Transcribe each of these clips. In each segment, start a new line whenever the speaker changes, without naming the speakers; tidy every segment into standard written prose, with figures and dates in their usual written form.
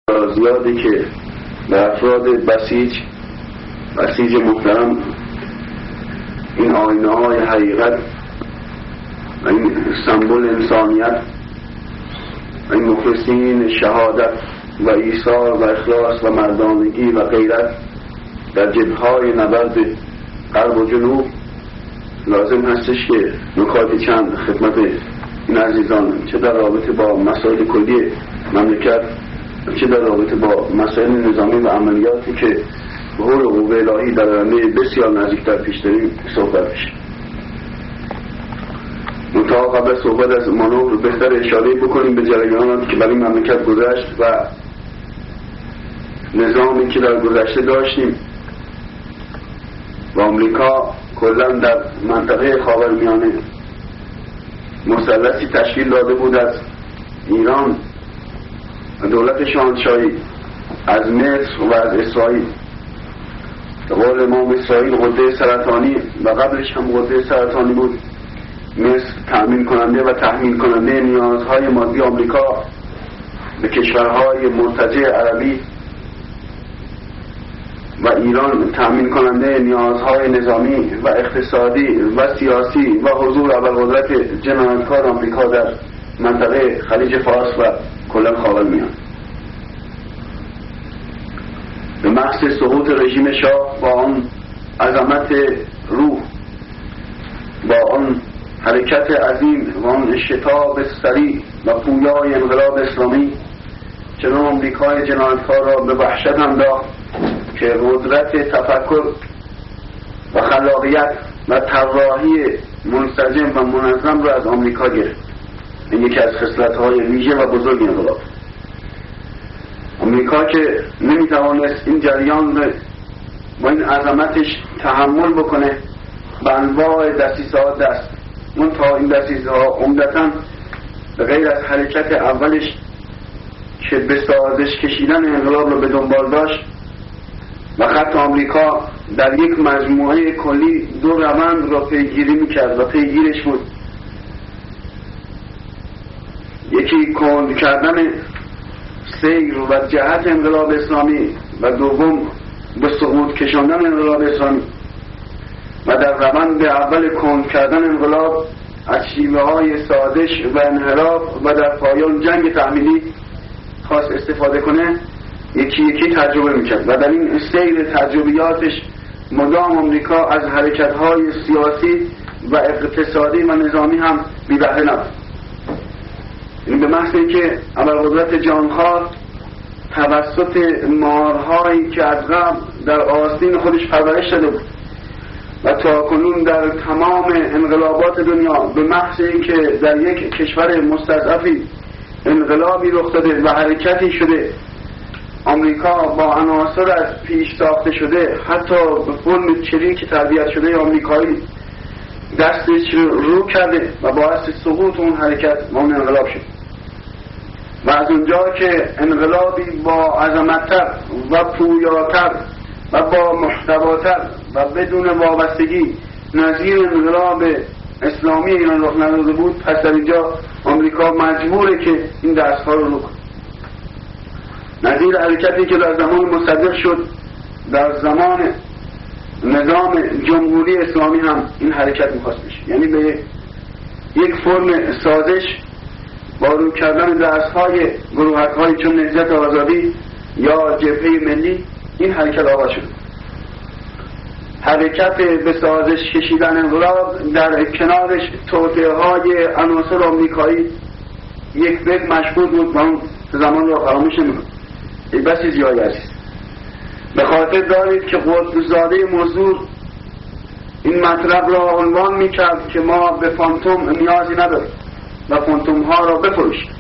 زیادی که به افراد بسیج محترم این آینه های حقیقت و این سمبل انسانیت و این مخلصین شهادت و ایثار و اخلاص و مردانگی و غیرت در جبهه‌های نبرد غرب و جنوب لازم هستش که نکاتی چند خدمت این عزیزان، چه در رابطه با مسائل کلی مملکت، چه در رابطه با مسائل نظامی و عملیاتی که به حول قوه الهی در آینده بسیار نزدیکتر پیش داریم صحبت بشه. منتها قبل از صحبت از مانور بهتر اشاره بکنیم به جریاناتی که برای مملکت گذشت و نظامی که در گذشته داشتیم و آمریکا کلا در منطقه خاورمیانه مثلثی تشکیل داده بود از ایران و دولت شاهنشاهی، از مصر و از اسرائیل. به قول امام اسرائیل غده سرطانی و قبلش هم غده سرطانی بود. مصر تأمین کننده و تحمیل کننده نیازهای مادی آمریکا به کشورهای مرتجع عربی و ایران تأمین کننده نیازهای نظامی و اقتصادی و سیاسی و حضور ابرقدرت جنایتکار آمریکا در منطقه خلیج فارس و کلا خاورمیانه. به محض سقوط رژیم شاه با آن عظمت روح، با آن حرکت عظیم و آن شتاب سریع و پویای انقلاب اسلامی، چنان آمریکای جنایتکار را به وحشت انداخت که قدرت تفکر و خلاقیت و طراحی منسجم و منظم را از آمریکا گرفت. این یکی از خصلت‌های ویژه و بزرگ انقلاب. آمریکا که نمی‌توانست این جریان را با این عظمتش تحمل بکنه، به انواع دسیسه‌ها دست منتها این دسیسه‌ها عمدتاً به غیر از حرکت اولش که به سازش کشیدن انقلاب را به دنبال داشت و خط آمریکا در یک مجموعه کلی دو روند را پیگیری میکرد و پیگیرش بود. یکی کند کردن سیر و جهت انقلاب اسلامی و دوم به سقوط کشاندن انقلاب اسلامی. و در روند اول کند کردن انقلاب از شیوه های سازش و انحراف و در پایان جنگ تحمیلی خواست استفاده کنه، یکی یکی تجربه میکرد و در این سیر تجربیاتش مدام آمریکا از حرکت‌های سیاسی و اقتصادی و نظامی هم بی بهره نبود. این به محض اینکه ابرقدرت جهانخوار توسط مارهایی که از قبل در آستین خودش پرورش داده بود و تا کنون در تمام انقلابات دنیا به محض اینکه در یک کشور مستضعفی انقلابی رخ داده و حرکتی شده، آمریکا با عناصر از پیش ساخته شده، حتی به فرم چریک تربیت شده آمریکایی دستش رو کرده و باعث سقوط اون حرکت و اون انقلاب شد. و از اونجا که انقلابی با عظمت‌تر و پویاتر و با محتواتر و بدون وابستگی نظیر انقلاب اسلامی ایران رخ نداده بود، پس در اینجا آمریکا مجبوره که این دست‌ها رو کنه. نظیر حرکتی که در زمان مصدق شد، در زمان نظام جمهوری اسلامی هم این حرکت می‌خواست بشه، یعنی به یک فرم سازش با رو کردن دست‌های گروهک‌های چون نهضت آزادی یا جبهه ملی این حرکت آغاز شد. حرکت به سازش کشیدن انقلاب در کنارش توطئه‌های عناصر آمریکایی یک بد مشغول بود و اون زمان را فراموش نمی‌کنه. این بسی زیادی عزیز، به خاطر دارید که قطب‌زاده مزدور این مطلب را عنوان می‌کرد که ما به فانتوم نیازی نداریم و فانتوم‌ها را بفروشیم.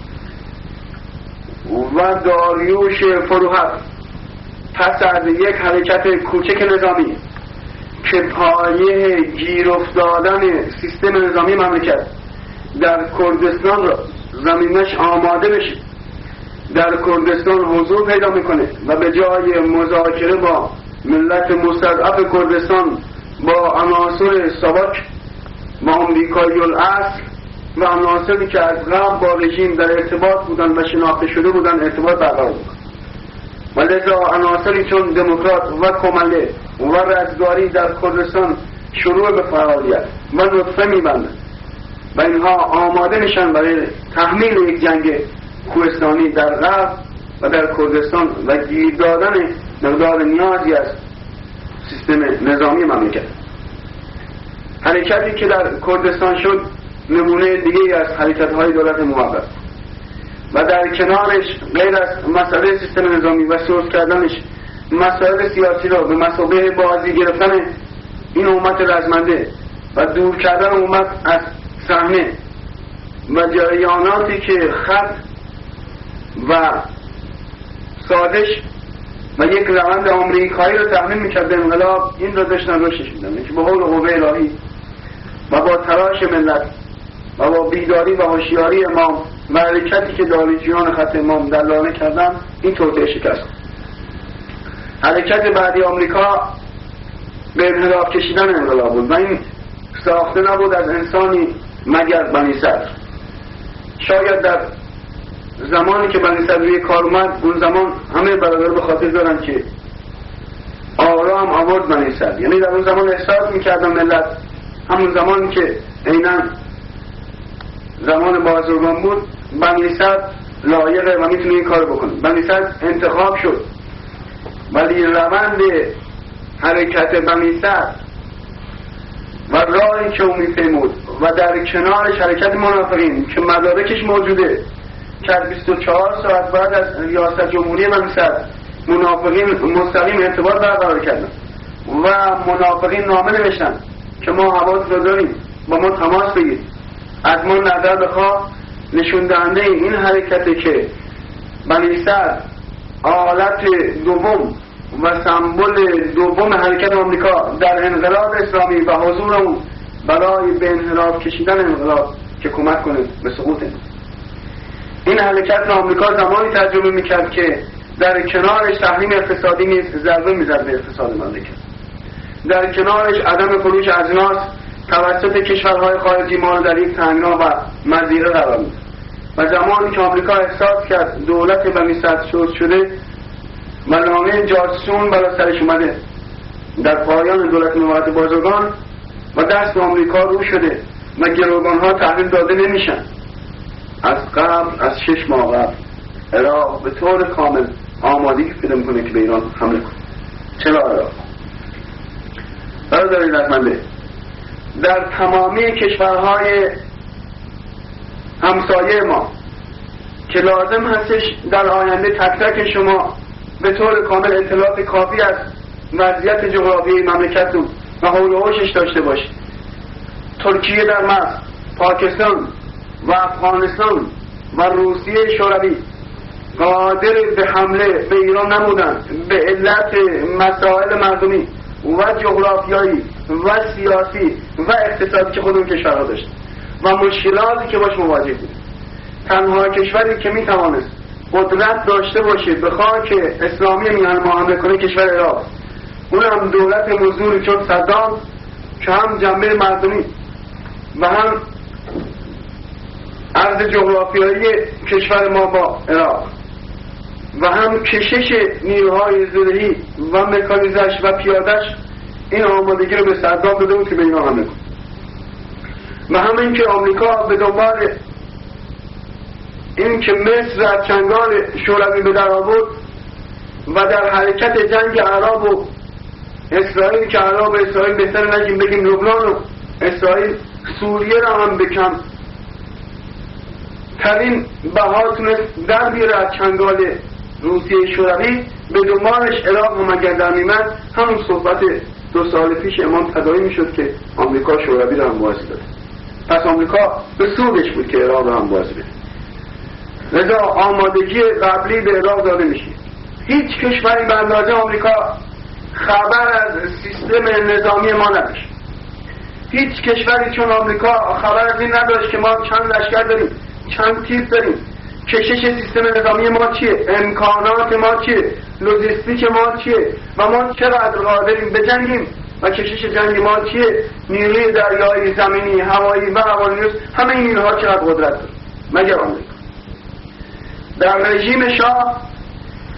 و داریوش فروهر پس از یک حرکت کوچک نظامی که پایه گیر افتادن سیستم نظامی مملکت در کردستان را زمینش آماده بشه، در کردستان حضور پیدا میکنه و به جای مذاکره با ملت مستضعف کردستان با عناصر ساواک و آمریکایی الاصل و عناصری که از قبل با رژیم در ارتباط بودن و شناخته شده بودن ارتباط برقرار میکنه. و لذا عناصری چون دموکرات و کمله و رزگاری در کردستان شروع به فعالیت و نطفه می‌بندند و اینها آماده میشن برای تحمیل یک جنگ کوهستانی در غرب و در کردستان و گیر دادن مقدار نیازی از سیستم نظامی مملکت. حرکتی که در کردستان شد نمونه دیگه از حرکت‌های دولت موقت و در کنارش غیر از مسئله سیستم نظامی و سورس کردنش مسائل سیاسی را به مثابه بازی گرفتن این امت رزمنده و دور کردن امت از صحنه و جریاناتی که خط و سازش و یک روند آمریکایی رو تحمیل میکرد به انقلاب، این رو داشتن روشش میدن که با حول قوه الهی و با تلاش ملت و با بیداری و هوشیاری امام و حرکتی که داریجیان خط امام دلانه کردن این توطئه شکست. حرکت بعدی آمریکا به انحراف کشیدن انقلاب بود و این ساخته نبود از انسانی مگر بنی صدر. شاید در زمانی که بنی صدر روی کار اومد اون زمان همه برادر به خاطر دارن که آرام آورد بنی صدر، یعنی در اون زمان احساس میکردن ملت همون زمانی که عیناً زمان بازرگان بود بنی صدر لایقه و میتونه این کار بکنه. بنی صدر انتخاب شد ولی روند حرکت بنی صدر و راهی که اون میپیمود و در کنارش حرکت منافقین که مدارکش موجوده که 24 ساعت بعد از ریاست جمهوری بنی صدر منافقین مستقیم ارتباط برقرار کردن و منافقین نامه نوشتن که ما حواس رو داریم با ما تماس بگیر، از ما نظر بخواه. نشون دهنده این حرکته که بنی صدر آلت دوم و سمبل دوم حرکت آمریکا در انقلاب اسلامی و حضور اون برای به انحراف کشیدن انقلاب که کمک کنه به سقوط این حرکت آمریکا زمانی ترجمه میکرد که در کنارش تحریم اقتصادی نیز ضربه میزد به اقتصاد مملکت، در کنارش عدم فروش اجناس توسط کشورهای خارجی ما در یک تنگنا و مزیقه قرار می‌داد و زمانی که آمریکا احساس کرد دولت بنی صدر شده و نامه جاسون برای سرش اومده در پایان دولت موقت بازرگان و دست آمریکا رو شده و گروگان‌ها تحویل داده نمیشن، از قبل از 6 ماه قبل عراق به طور کامل آمادگی پیدا میکنه که به ایران حمله کنه. چرا عراق؟ برادران رزمنده، در تمامی کشورهای همسایه ما که لازم هستش در آینده تک تک شما به طور کامل اطلاعات کافی از وضعیت جغرافیایی مملکتتون و حول و حوشش داشته باشید. ترکیه در مرز، پاکستان و افغانستان و روسیه شوروی قادر به حمله به ایران نبودند به علت مسائل مردمی و جغرافیایی و سیاسی و اقتصادی که خودمون کشورها داشت و مشکلاتی که باش مواجه بود. تنها کشوری که میتوانست قدرت داشته باشه به خاک اسلامی میهن ما حمله کنه کشور عراق، اون هم دولت مزدوری چون صدام که هم جنبه مردمی و هم عرض جغرافیایی کشور ما با عراق و هم کشش نیروهای زرهی و مکانیزش و پیادش این آمادگی رو به صدام داده بود که به اینا حمله کنه و هم این که آمریکا به دنبال این که مصر از چنگال شوروی به در آورد و در حرکت جنگ عرب و اسرائیل که عرب و اسرائیل بهتر نگیم بگیم لبنان و اسرائیل سوریه را هم بکن ترین بها تونست در بیاره از چنگال روسیه شوروی به دنبالش عراق هم اگر در میمد همون صحبت 2 سال پیش امام تداعی میشد که آمریکا شوروی را هم بازی داد. پس آمریکا به سودش بود که عراق را هم بازی بده. لذا آمادگی قبلی به عراق داده میشه. هیچ کشوری به اندازه آمریکا خبر از سیستم نظامی ما نداشت. هیچ کشوری چون آمریکا خبر از این نداشت که ما چند لشکر داریم، چند تیپ داریم، کشش سیستم نظامی ما چیه، امکانات ما چیه، لوجستیک ما چیه و ما چقدر قادریم بجنگیم و کشش جنگ ما چیه، نیروی دریایی، زمینی، هوایی و هوانیوز، همه این نیروها چقدر قدرت داره مگر آمریکا. در رژیم شاه